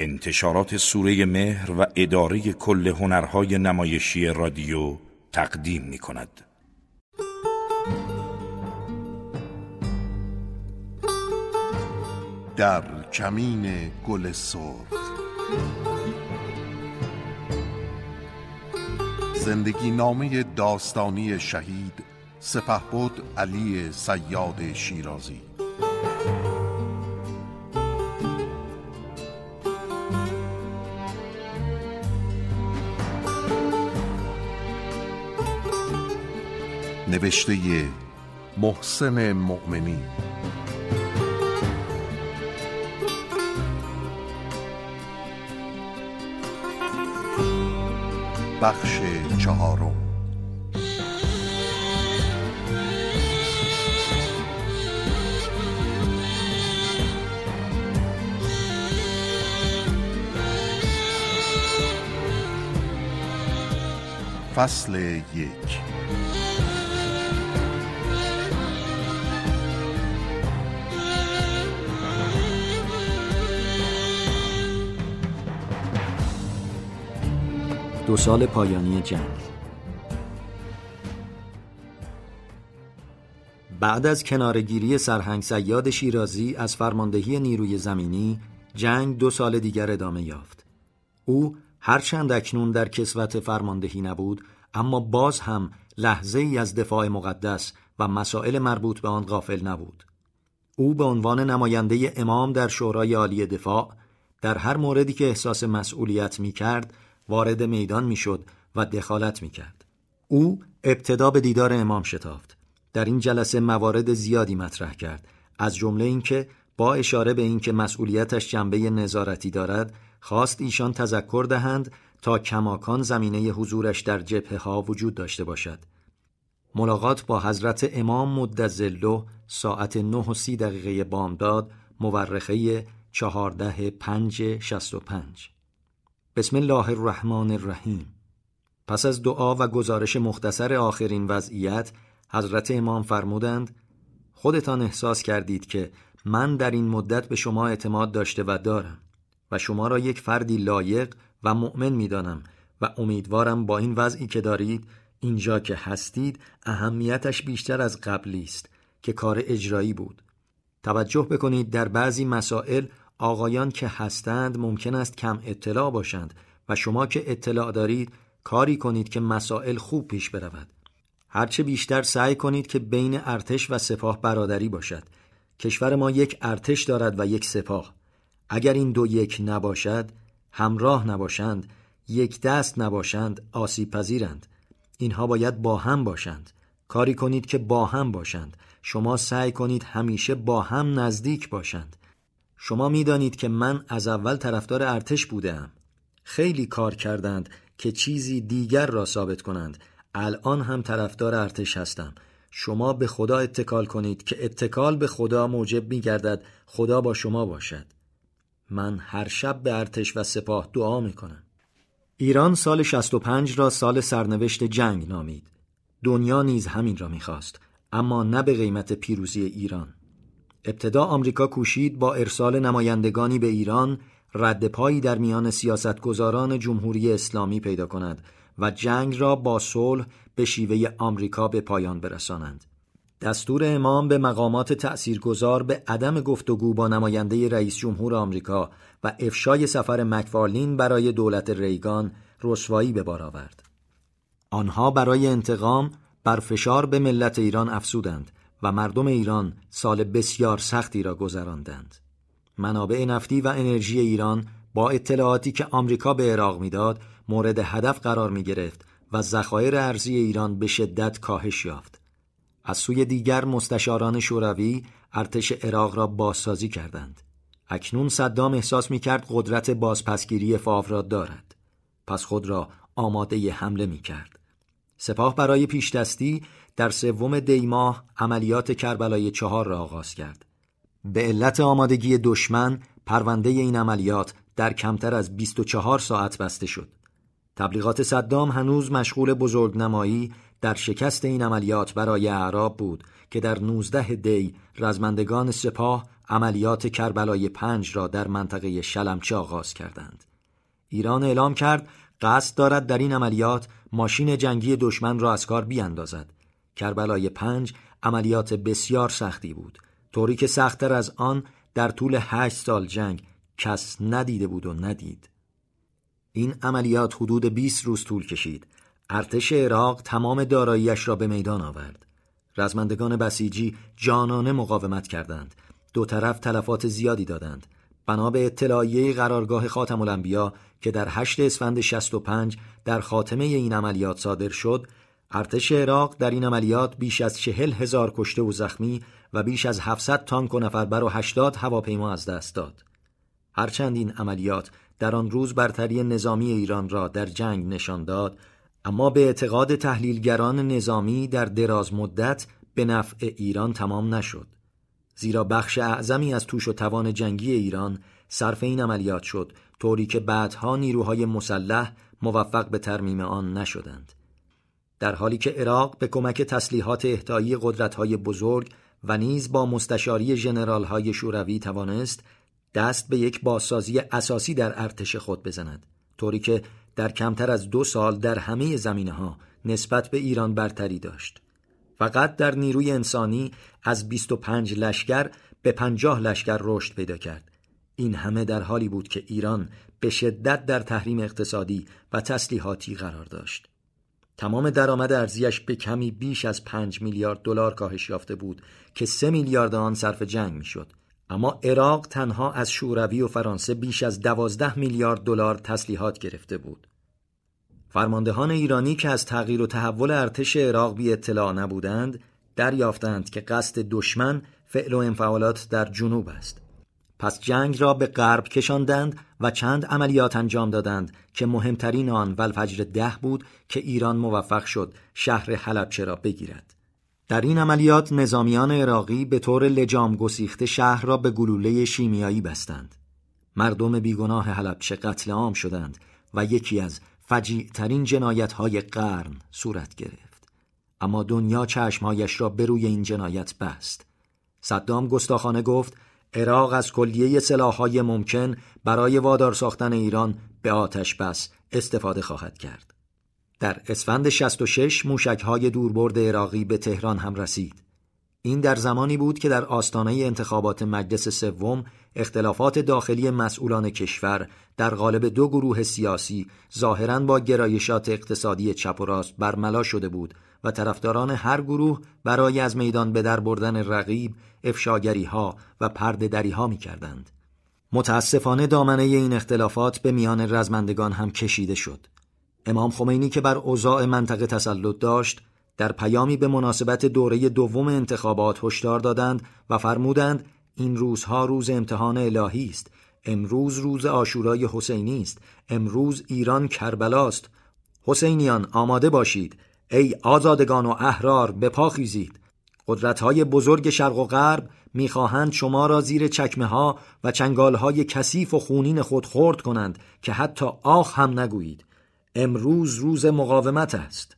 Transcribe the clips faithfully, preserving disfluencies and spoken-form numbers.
انتشارات سوره مهر و اداره کل هنرهای نمایشی رادیو تقدیم می کند. در کمین گل سرخ، زندگی نامه داستانی شهید سپهبد علی صیاد شیرازی. نوشته محسن مؤمنی. بخش چهارم. فصل یک. دو سال پایانی جنگ. بعد از کنارگیری سرهنگ صیاد شیرازی از فرماندهی نیروی زمینی، جنگ دو سال دیگر ادامه یافت. او هرچند اکنون در کسوت فرماندهی نبود، اما باز هم لحظه ای از دفاع مقدس و مسائل مربوط به آن غافل نبود. او به عنوان نماینده امام در شورای عالی دفاع، در هر موردی که احساس مسئولیت می کرد، وارد میدان می شد و دخالت می کرد. او ابتدا به دیدار امام شتافت. در این جلسه موارد زیادی مطرح کرد، از جمله اینکه با اشاره به اینکه مسئولیتش جنبه نظارتی دارد، خواست ایشان تذکر دهند تا کماکان زمینه حضورش در جبهه ها وجود داشته باشد. ملاقات با حضرت امام مدظله ساعت نه و سی دقیقه بامداد، مورخه چهارده پنج شصت و پنج. بسم الله الرحمن الرحیم. پس از دعا و گزارش مختصر آخرین وضعیت، حضرت امام فرمودند: خودتان احساس کردید که من در این مدت به شما اعتماد داشته و دارم و شما را یک فردی لایق و مؤمن می دانم و امیدوارم با این وضعی که دارید، اینجا که هستید، اهمیتش بیشتر از قبلی است که کار اجرایی بود. توجه بکنید در بعضی مسائل آقایان که هستند ممکن است کم اطلاع باشند و شما که اطلاع دارید کاری کنید که مسائل خوب پیش برود. هرچه بیشتر سعی کنید که بین ارتش و سپاه برادری باشد. کشور ما یک ارتش دارد و یک سپاه. اگر این دو یک نباشد، همراه نباشند، یک دست نباشند، آسیب پذیرند. اینها باید با هم باشند. کاری کنید که با هم باشند. شما سعی کنید همیشه با هم نزدیک باشند. شما می دانید که من از اول طرفدار ارتش بودم. خیلی کار کردند که چیزی دیگر را ثابت کنند. الان هم طرفدار ارتش هستم. شما به خدا اتکال کنید که اتکال به خدا موجب می گردد خدا با شما باشد. من هر شب به ارتش و سپاه دعا می کنم. ایران سال شصت و پنج را سال سرنوشت جنگ نامید. دنیا نیز همین را می خواست، اما نه به قیمت پیروزی ایران. ابتدا آمریکا کوشید با ارسال نمایندگانی به ایران رد پایی در میان سیاستگزاران جمهوری اسلامی پیدا کند و جنگ را با صلح به شیوه آمریکا به پایان برسانند. دستور امام به مقامات تأثیرگذار به عدم گفتگو با نماینده رئیس جمهور آمریکا و افشای سفر مکفارلین برای دولت ریگان رسوایی به بار آورد. آنها برای انتقام بر فشار به ملت ایران افزودند و مردم ایران سال بسیار سختی را گذراندند. منابع نفتی و انرژی ایران با اطلاعاتی که آمریکا به عراق میداد مورد هدف قرار می گرفت و ذخایر ارزی ایران به شدت کاهش یافت. از سوی دیگر مستشاران شوروی ارتش عراق را بازسازی کردند. اکنون صدام احساس می کرد قدرت بازپسگیری فاو را دارد. پس خود را آماده حمله می کرد. سپاه برای پیشدستی در سوم دی ماه عملیات کربلای چهار را آغاز کرد. به علت آمادگی دشمن پرونده این عملیات در کمتر از بیست و چهار ساعت بسته شد. تبلیغات صدام هنوز مشغول بزرگنمایی در شکست این عملیات برای اعراب بود که در نوزده دی رزمندگان سپاه عملیات کربلای پنج را در منطقه شلمچه آغاز کردند. ایران اعلام کرد قصد دارد در این عملیات ماشین جنگی دشمن را از کار بیاندازد. کربلای پنج عملیات بسیار سختی بود، طوری که سخت‌تر از آن در طول هشت سال جنگ کس ندیده بود و ندید. این عملیات حدود بیست روز طول کشید. ارتش عراق تمام داراییش را به میدان آورد. رزمندگان بسیجی جانانه مقاومت کردند. دو طرف تلفات زیادی دادند. بنا به اطلاعیه قرارگاه خاتم الانبیا که در هشتم اسفند شصت و پنج در خاتمه این عملیات صادر شد، ارتش عراق در این عملیات بیش از چهل هزار کشته و زخمی و بیش از هفتصد تانک و نفربر و هشتاد هواپیما از دست داد. هرچند این عملیات در آن روز برتری نظامی ایران را در جنگ نشان داد، اما به اعتقاد تحلیلگران نظامی در دراز مدت به نفع ایران تمام نشد. زیرا بخش اعظمی از توش و توان جنگی ایران صرف این عملیات شد، طوری که بعدها نیروهای مسلح موفق به ترمیم آن نشدند. در حالی که عراق به کمک تسلیحات اهدایی قدرت‌های بزرگ و نیز با مستشاری ژنرال‌های شوروی توانست دست به یک بازسازی اساسی در ارتش خود بزند، طوری که در کمتر از دو سال در همه زمینه‌ها نسبت به ایران برتری داشت. فقط در نیروی انسانی از بیست و پنج لشکر به پنجاه لشکر رشد پیدا کرد. این همه در حالی بود که ایران به شدت در تحریم اقتصادی و تسلیحاتی قرار داشت. تمام درآمد ارزیش به کمی بیش از پنج میلیارد دلار کاهش یافته بود که سه میلیارد آن صرف جنگ میشد. اما عراق تنها از شوروی و فرانسه بیش از دوازده میلیارد دلار تسلیحات گرفته بود. فرماندهان ایرانی که از تغییر و تحول ارتش عراق بی اطلاع نبودند، دریافتند که قصد دشمن فعل و انفعالات در جنوب است. پس جنگ را به غرب کشاندند و چند عملیات انجام دادند که مهمترین آن والفجر ده بود که ایران موفق شد شهر حلبچه را بگیرد. در این عملیات نظامیان عراقی به طور لجام گسیخته شهر را به گلوله شیمیایی بستند. مردم بیگناه حلبچه قتل عام شدند و یکی از فجیع‌ترین جنایت‌های قرن صورت گرفت. اما دنیا چشمهایش را به روی این جنایت بست. صدام گستاخانه گفت عراق از کلیه سلاح‌های ممکن برای وادار ساختن ایران به آتش بس استفاده خواهد کرد. در اسفند شصت و شش موشک‌های دوربرد عراقی به تهران هم رسید. این در زمانی بود که در آستانه انتخابات مجلس سوم اختلافات داخلی مسئولان کشور در قالب دو گروه سیاسی ظاهراً با گرایشات اقتصادی چپ و راست برملا شده بود و طرفداران هر گروه برای از میدان به در بردن رقیب افشاگری‌ها و پرده‌دری‌ها می‌کردند. متاسفانه دامنه این اختلافات به میان رزمندگان هم کشیده شد. امام خمینی که بر اوضاع منطقه تسلط داشت، در پیامی به مناسبت دوره دوم انتخابات هشدار دادند و فرمودند این روزها روز امتحان الهی است. امروز روز عاشورای حسینی است. امروز ایران کربلاست. حسینیان آماده باشید. ای آزادگان و احرار به پا خیزید. قدرت‌های بزرگ شرق و غرب می‌خواهند شما را زیر چکمه‌ها و چنگال‌های کثیف و خونین خود خرد کنند که حتی آخ هم نگویید. امروز روز مقاومت است.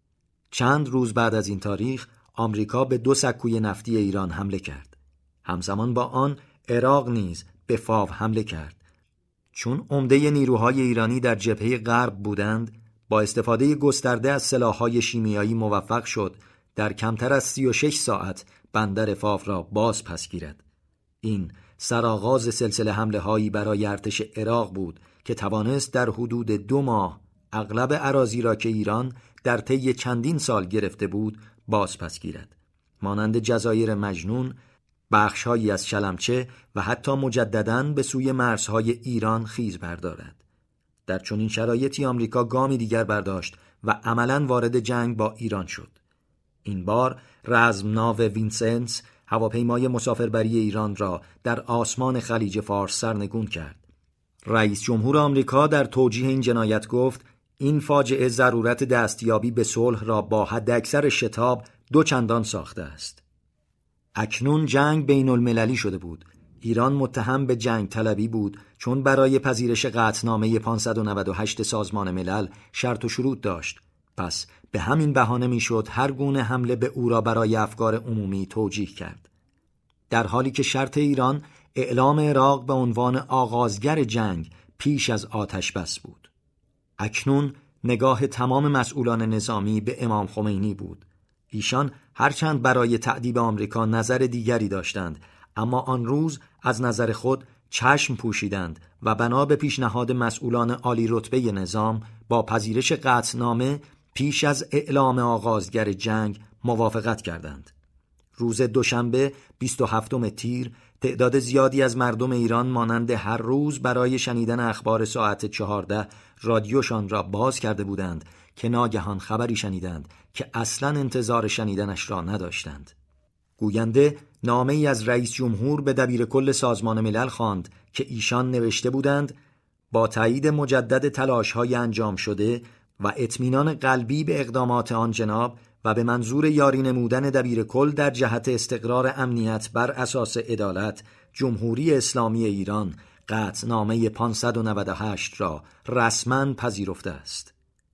چند روز بعد از این تاریخ آمریکا به دو سکوی نفتی ایران حمله کرد. همزمان با آن عراق نیز به فاو حمله کرد. چون عمده نیروهای ایرانی در جبهه غرب بودند، با استفاده گسترده از سلاح‌های شیمیایی موفق شد در کمتر از سی و شش ساعت بندر فاو را باز پس گیرد. این سرآغاز سلسله حمله هایی برای ارتش عراق بود که توانست در حدود دو ماه اغلب اراضی را که ایران در طی چندین سال گرفته بود باز پس گیرد، مانند جزایر مجنون، بخش‌هایی از شلمچه و حتی مجدداً به سوی مرزهای ایران خیز بردارد. در چنین شرایطی آمریکا گامی دیگر برداشت و عملاً وارد جنگ با ایران شد. این بار رزمناو وینسنس هواپیمای مسافربری ایران را در آسمان خلیج فارس سرنگون کرد. رئیس جمهور آمریکا در توجیه این جنایت گفت این فاجعه ضرورت دستیابی به صلح را با حداکثر شتاب دو چندان ساخته است. اکنون جنگ بین المللی شده بود. ایران متهم به جنگ طلبی بود چون برای پذیرش قطعنامه پانصد و نود و هشت سازمان ملل شرط و شروط داشت. پس به همین بهانه میشد هر گونه حمله به او را برای افکار عمومی توجیه کرد. در حالی که شرط ایران اعلام عراق به عنوان آغازگر جنگ پیش از آتش بس بود. اکنون نگاه تمام مسئولان نظامی به امام خمینی بود. ایشان هرچند برای تأدیب آمریکا نظر دیگری داشتند، اما آن روز از نظر خود چشم پوشیدند و بنا به پیشنهاد مسئولان عالی رتبه نظام با پذیرش قطعنامه پیش از اعلام آغازگر جنگ موافقت کردند. روز دوشنبه بیست و هفتم تیر تعداد زیادی از مردم ایران مانند هر روز برای شنیدن اخبار ساعت چهارده رادیوشان را باز کرده بودند که ناگهان خبری شنیدند که اصلاً انتظار شنیدنش را نداشتند. گوینده نامه‌ای از رئیس جمهور به دبیر کل سازمان ملل خواند که ایشان نوشته بودند با تایید مجدد تلاش‌های انجام شده و اطمینان قلبی به اقدامات آن جناب و به منظور یاری نمودن دبیر کل در جهت استقرار امنیت بر اساس عدالت، جمهوری اسلامی ایران قطعنامه پانصد و نود و هشت را رسما پذیرفته است.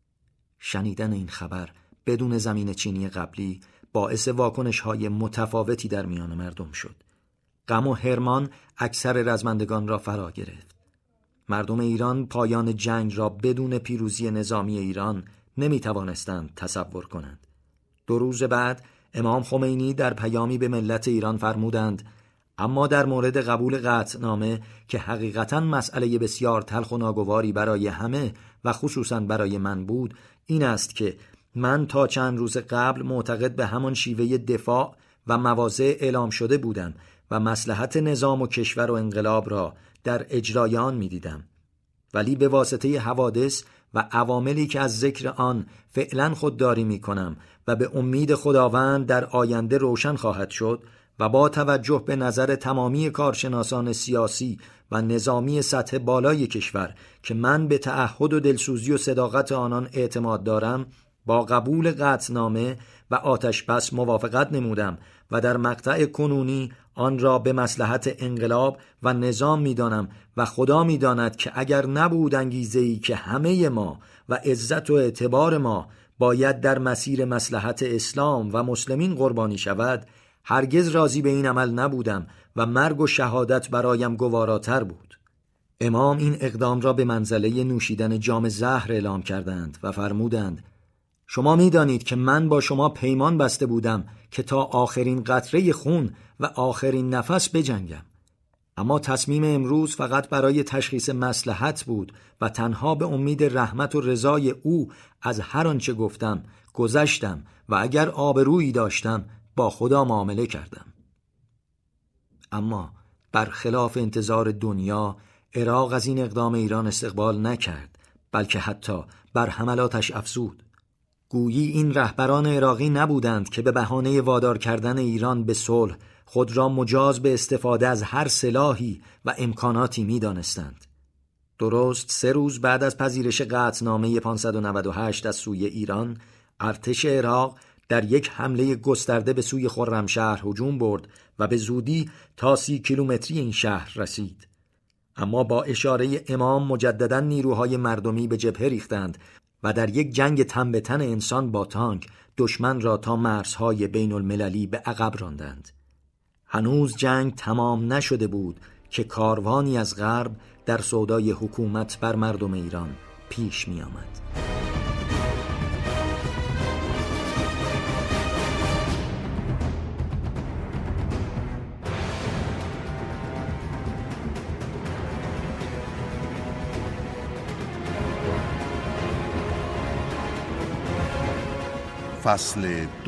شنیدن این خبر بدون زمین چینی قبلی باعث واکنش‌های متفاوتی در میان مردم شد. غم و حرمان اکثر رزمندگان را فرا گرفت. مردم ایران پایان جنگ را بدون پیروزی نظامی ایران نمی توانستند تصور کنند. دو روز بعد امام خمینی در پیامی به ملت ایران فرمودند اما در مورد قبول قطعنامه که حقیقتاً مسئله بسیار تلخ و ناگواری برای همه و خصوصاً برای من بود، این است که من تا چند روز قبل معتقد به همان شیوه دفاع و مواضع اعلام شده بودم و مصلحت نظام و کشور و انقلاب را در اجرای آن می دیدم. ولی به واسطه حوادث و عواملی که از ذکر آن فعلا خودداری می کنم و به امید خداوند در آینده روشن خواهد شد و با توجه به نظر تمامی کارشناسان سیاسی و نظامی سطح بالای کشور که من به تعهد و دلسوزی و صداقت آنان اعتماد دارم، با قبول قطعنامه و آتش بس موافقت نمودم و در مقطع کنونی آن را به مصلحت انقلاب و نظام می‌دانم و خدا می‌داند که اگر نبود انگیزه‌ای که همه ما و عزت و اعتبار ما باید در مسیر مصلحت اسلام و مسلمین قربانی شود، هرگز راضی به این عمل نبودم و مرگ و شهادت برایم گواراتر بود. امام این اقدام را به منزله نوشیدن جام زهر اعلام کردند و فرمودند شما می دانید که من با شما پیمان بسته بودم که تا آخرین قطره خون و آخرین نفس بجنگم. اما تصمیم امروز فقط برای تشخیص مصلحت بود و تنها به امید رحمت و رضای او از هر آنچه گفتم گذشتم و اگر آبرویی داشتم با خدا معامله کردم. اما برخلاف انتظار دنیا، عراق از این اقدام ایران استقبال نکرد، بلکه حتی بر حملاتش افزود. گویی این رهبران عراقی نبودند که به بهانه وادار کردن ایران به صلح خود را مجاز به استفاده از هر سلاحی و امکاناتی می دانستند. درست سه روز بعد از پذیرش قطعنامه پانصد و نود و هشت از سوی ایران، ارتش عراق در یک حمله گسترده به سوی خرمشهر هجوم برد و به زودی تا سی کیلومتری این شهر رسید. اما با اشاره امام مجددا نیروهای مردمی به جبهه ریختند و در یک جنگ تن به تن انسان با تانک دشمن را تا مرزهای بین المللی به عقب راندند. هنوز جنگ تمام نشده بود که کاروانی از غرب در سودای حکومت بر مردم ایران پیش می آمد. فصل دو.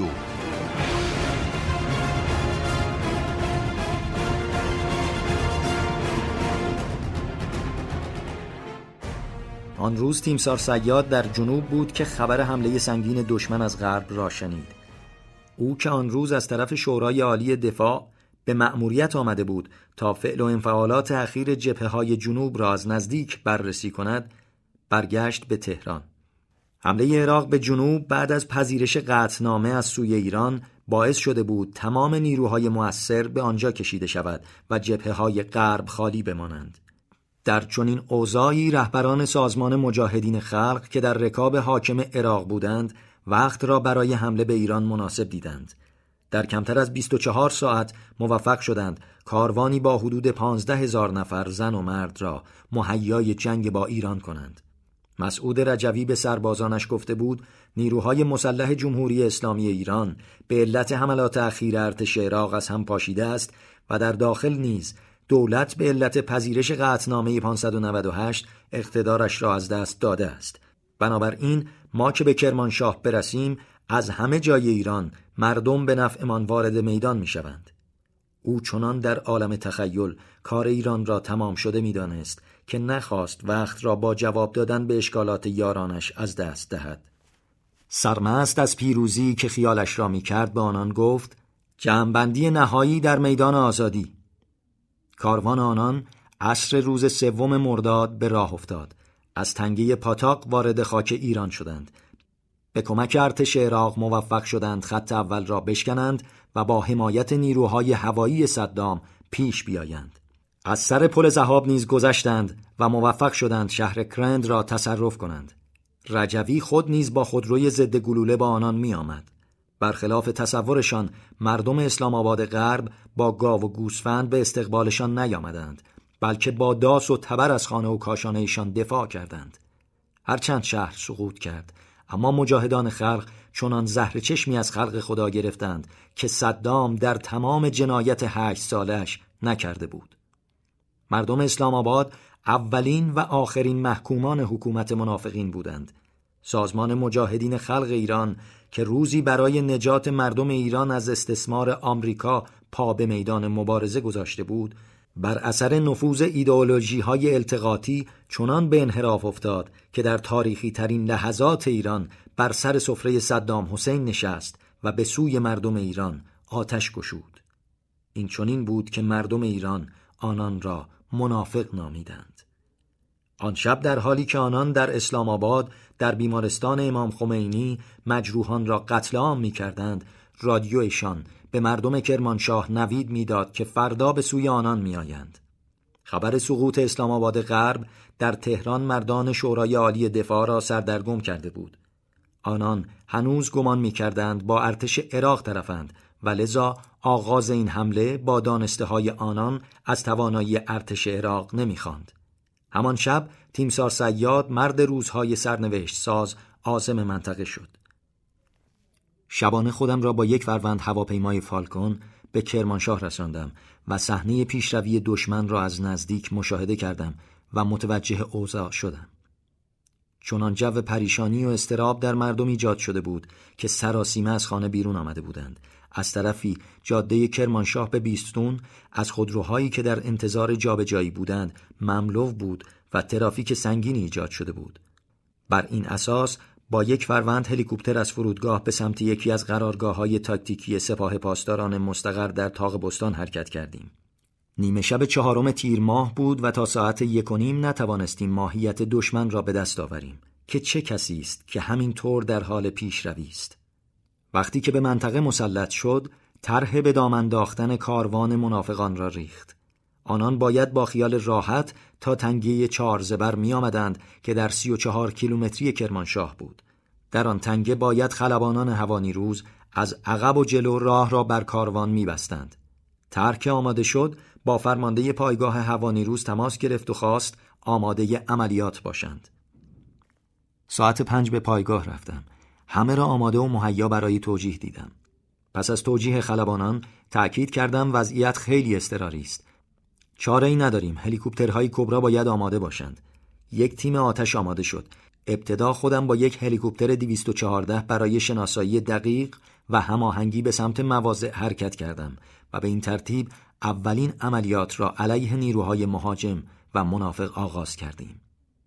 آن روز تیمسار صیاد در جنوب بود که خبر حمله سنگین دشمن از غرب را شنید. او که آن روز از طرف شورای عالی دفاع به مأموریت آمده بود تا فعل و انفعالات اخیر جبهه‌های جنوب را از نزدیک بررسی کند، برگشت به تهران. حمله عراق به جنوب بعد از پذیرش قطعنامه از سوی ایران باعث شده بود تمام نیروهای مؤثر به آنجا کشیده شود و جبهه‌های غرب خالی بمانند. در چنین اوضاعی رهبران سازمان مجاهدین خلق که در رکاب حاکم عراق بودند وقت را برای حمله به ایران مناسب دیدند. در کمتر از بیست و چهار ساعت موفق شدند کاروانی با حدود پانزده هزار نفر زن و مرد را مهیای جنگ با ایران کنند. مسعود رجوی به سربازانش گفته بود نیروهای مسلح جمهوری اسلامی ایران به علت حملات اخیر ارتش عراق از هم پاشیده است و در داخل نیز دولت به علت پذیرش قطعنامه پانصد و نود و هشت اقتدارش را از دست داده است. بنابراین ما که به کرمانشاه برسیم از همه جای ایران مردم به نفعمان وارد میدان می شوند. او چنان در عالم تخیل کار ایران را تمام شده می دانست که نخواست وقت را با جواب دادن به اشکالات یارانش از دست دهد. سرمست از پیروزی که خیالش را می کرد به آنان گفت جمع‌بندی نهایی در میدان آزادی. کاروان آنان عصر روز سوم مرداد به راه افتاد. از تنگه پاتاق وارد خاک ایران شدند. به کمک ارتش عراق موفق شدند خط اول را بشکنند و با حمایت نیروهای هوایی صدام پیش بیایند. از سر پل ذهاب نیز گذشتند و موفق شدند شهر کرند را تصرف کنند. رجوی خود نیز با خودروی ضد گلوله با آنان می آمد. برخلاف تصورشان مردم اسلام آباد غرب با گاو و گوسفند به استقبالشان نیامدند، بلکه با داس و تبر از خانه و کاشانه ایشان دفاع کردند. هرچند شهر سقوط کرد، اما مجاهدان خلق چنان زهر چشمی از خلق خدا گرفتند که صدام در تمام جنایت هشت سالش نکرده بود. مردم اسلام آباد اولین و آخرین محکومان حکومت منافقین بودند. سازمان مجاهدین خلق ایران که روزی برای نجات مردم ایران از استثمار آمریکا پا به میدان مبارزه گذاشته بود، بر اثر نفوذ ایدئولوژی های التقاطی چنان به انحراف افتاد که در تاریخی ترین لحظات ایران بر سر سفره صدام حسین نشست و به سوی مردم ایران آتش گشود. این چنین بود که مردم ایران آنان را منافق نامیدند. آن شب در حالی که آنان در اسلام آباد در بیمارستان امام خمینی مجروحان را قتل عام می کردند، رادیویشان به مردم کرمانشاه نوید میداد که فردا به سوی آنان می آیند. خبر سقوط اسلام آباد غرب در تهران مردان شورای عالی دفاع را سردرگم کرده بود. آنان هنوز گمان می کردند با ارتش عراق طرفند و لذا آغاز این حمله با دانسته های آنان از توانایی ارتش عراق نمی خواند. همان شب تیمسار صیاد مرد روزهای سرنوشت ساز عازم منطقه شد. شبانه خودم را با یک فروند هواپیمای فالکون به کرمانشاه رساندم و صحنه پیشروی دشمن را از نزدیک مشاهده کردم و متوجه اوضاع شدم. چنان جو پریشانی و اضطراب در مردم ایجاد شده بود که سراسیمه از خانه بیرون آمده بودند. از طرفی جاده کرمانشاه به بیستون از خودروهایی که در انتظار جابجایی بودند مملو بود و ترافیک سنگینی ایجاد شده بود. بر این اساس با یک فروند هلیکوپتر از فرودگاه به سمت یکی از قرارگاه‌های تاکتیکی سپاه پاسداران مستقر در طاق بستان حرکت کردیم. نیمه شب چهارم تیر ماه بود و تا ساعت یک و نیم نتوانستیم ماهیت دشمن را به دست آوریم که چه کسی است که همین طور در حال پیشروی است. وقتی که به منطقه مسلط شد، طرح به دام انداختن کاروان منافقان را ریخت. آنان باید با خیال راحت تا تنگه چهار زبر می آمدند که در سی و چهار کیلومتری کرمانشاه بود. در آن تنگه باید خلبانان هوانیروز از عقب و جلو راه را بر کاروان می بستند. طرح که آماده شد با فرمانده پایگاه هوانیروز تماس گرفت و خواست آماده عملیات باشند. ساعت پنج به پایگاه رفتم. همه را آماده و مهیا برای توجیه دیدم. پس از توجیه خلبانان تأکید کردم وضعیت خیلی اضطراری است. چاره‌ای نداریم، هلیکوپترهای کبرا باید آماده باشند. یک تیم آتش آماده شد. ابتدا خودم با یک هلیکوپتر دویست و چهارده برای شناسایی دقیق و هماهنگی به سمت مواضع حرکت کردم و به این ترتیب اولین عملیات را علیه نیروهای مهاجم و منافق آغاز کردیم.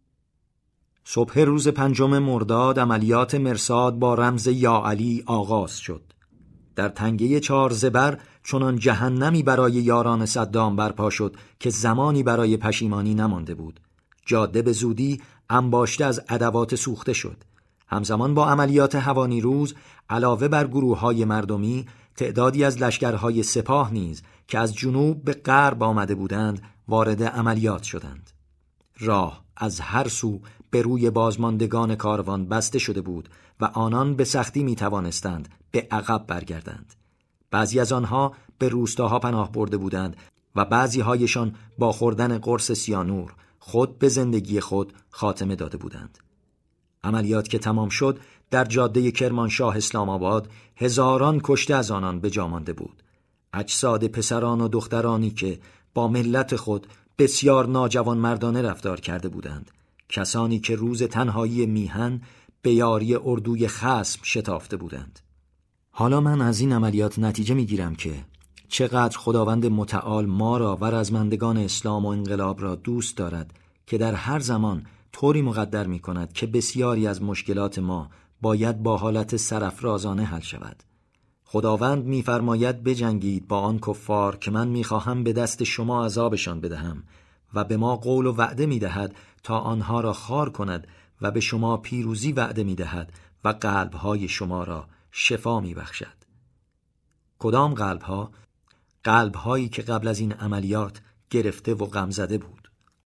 صبح روز پنجم مرداد عملیات مرصاد با رمز یا علی آغاز شد. در تنگه چهار زبر چنان جهنمی برای یاران صدام برپا شد که زمانی برای پشیمانی نمانده بود. جاده به زودی انباشته از ادوات سوخته شد. همزمان با عملیات هوانیروز علاوه بر گروه‌های مردمی، تعدادی از لشکرهای سپاه نیز که از جنوب به غرب آمده بودند وارد عملیات شدند. راه از هر سو به روی بازماندگان کاروان بسته شده بود و آنان به سختی می توانستند به عقب برگردند. بعضی از آنها به روستاها پناه برده بودند و بعضی هایشان با خوردن قرص سیانور خود به زندگی خود خاتمه داده بودند. عملیات که تمام شد، در جاده کرمانشاه اسلام آباد هزاران کشته از آنان به جا مانده بود. اجساد پسران و دخترانی که با ملت خود بسیار ناجوان مردانه رفتار کرده بودند، کسانی که روز تنهایی میهن به یاری اردوی خصم شتافته بودند. حالا من از این عملیات نتیجه میگیرم که چقدر خداوند متعال ما را و رزمندگان اسلام و انقلاب را دوست دارد که در هر زمان طوری مقدر می کند که بسیاری از مشکلات ما باید با حالت سرافرازانه حل شود. خداوند می‌فرماید بجنگید با آن کفار که من می‌خواهم به دست شما عذابشان بدهم و به ما قول و وعده می‌دهد تا آنها را خار کند و به شما پیروزی وعده می‌دهد و قلب‌های شما را شفا می‌بخشد. کدام قلب‌ها؟ قلب‌هایی که قبل از این عملیات گرفته و غم زده بود.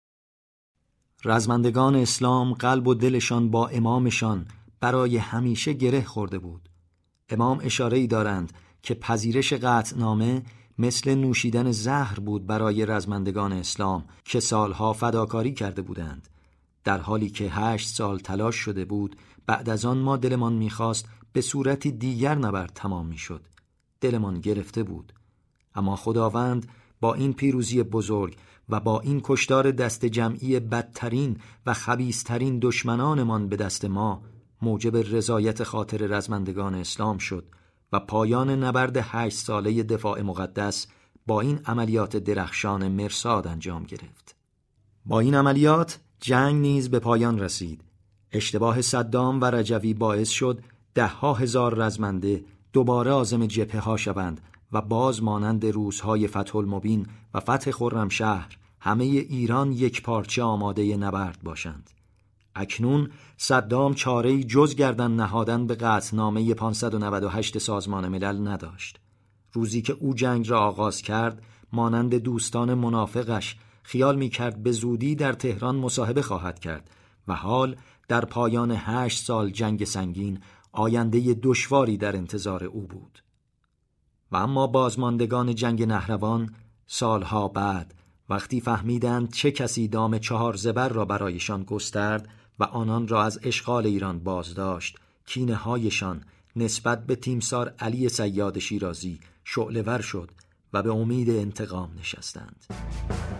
رزمندگان اسلام قلب و دلشان با امامشان برای همیشه گره خورده بود. امام اشاره‌ای دارند که پذیرش قطعنامه مثل نوشیدن زهر بود برای رزمندگان اسلام که سالها فداکاری کرده بودند. در حالی که هشت سال تلاش شده بود، بعد از آن ما دلمان می‌خواست به صورتی دیگر نبرد تمام می‌شد. دلمان گرفته بود. اما خداوند با این پیروزی بزرگ و با این کشتار دست جمعی بدترین و خبیثترین دشمنانمان به دست ما موجب رضایت خاطر رزمندگان اسلام شد و پایان نبرد هشت ساله دفاع مقدس با این عملیات درخشان مرصاد انجام گرفت. با این عملیات جنگ نیز به پایان رسید. اشتباه صدام و رجوی باعث شد ده ها هزار رزمنده دوباره عازم جبهه ها شوند و باز مانند روزهای فتح المبین و فتح خرمشهر همه ایران یک پارچه آماده نبرد باشند. اکنون صدام چاره‌ای جز گردن نهادن به قطعنامه پانصد و نود و هشت سازمان ملل نداشت. روزی که او جنگ را آغاز کرد، مانند دوستان منافقش خیال می کرد به زودی در تهران مصاحبه خواهد کرد و حال در پایان هشت سال جنگ سنگین آینده دشواری در انتظار او بود. و اما بازماندگان جنگ نهروان سالها بعد وقتی فهمیدند چه کسی دام چهار زبر را برایشان گسترد و آنان را از اشغال ایران بازداشت، کینه هایشان نسبت به تیمسار علی صیاد شیرازی شعله‌ور شد و به امید انتقام نشستند.